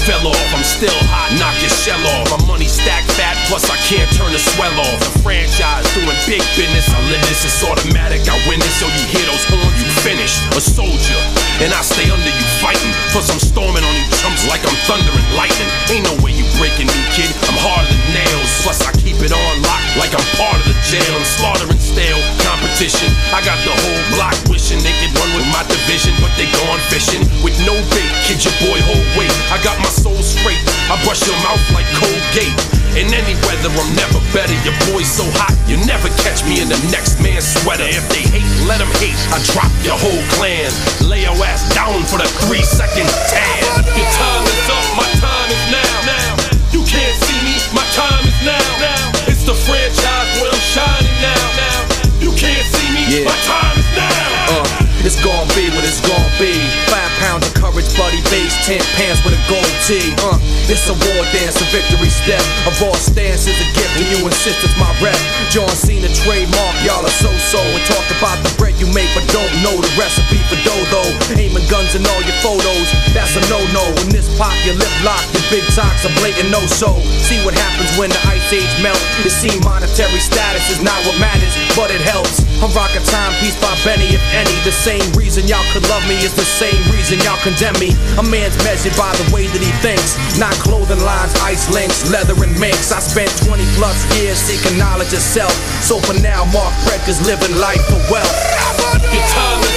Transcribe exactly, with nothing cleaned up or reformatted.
fell off. I'm still hot, knock your shell off. My money stacked fat, plus I can't turn the swell off. The franchise doing big business. I live this, it's automatic. I win this, so you hear those horns, you finished. A soldier, and I stay under you fighting. Plus I'm storming on you chumps like I'm thunder and lightning. Ain't no way you breaking me, kid. I'm harder than nails. Plus I keep it on lock like I'm part of the jail. I'm slaughtering stale competition. I got the whole block wishing they could run with my division, but they gone fishing with no bait. Kid, your boy hold weight. I got my soul straight. I brush your mouth like Colgate. In any weather, I'm never better. Your boy's so hot, you never catch me in the next man's sweater. If they hate, let them hate. I drop your whole clan. Lay your ass down for the three second tan. Your time is up, my time is now. Now you can't see me, my time is now. Now it's the franchise where I'm shining now. Now you can't see me, yeah. My time is now. Uh. It's gon' be what it's gon' be. Five pounds of courage, buddy base, ten pants with a gold tee. Uh, it's a war dance, a victory step. A raw stance is a gift, and you insist it's my rep. John Cena trademark, y'all are so-so. And talk about the bread you make, but don't know the recipe for dough. Aiming guns in all your photos, that's a no-no. When this pop, your lip lock, your big talks are blatant no-so. See what happens when the ice age melt. It seems monetary status is not what matters, but it helps. I'm rocking Timepiece by Benny, if any. The same reason y'all could love me is the same reason y'all condemn me. A man's measured by the way that he thinks, not clothing lines, ice links, leather and minks. I spent twenty plus years seeking knowledge of self. So for now, Mark Breckers living life for wealth. Your time is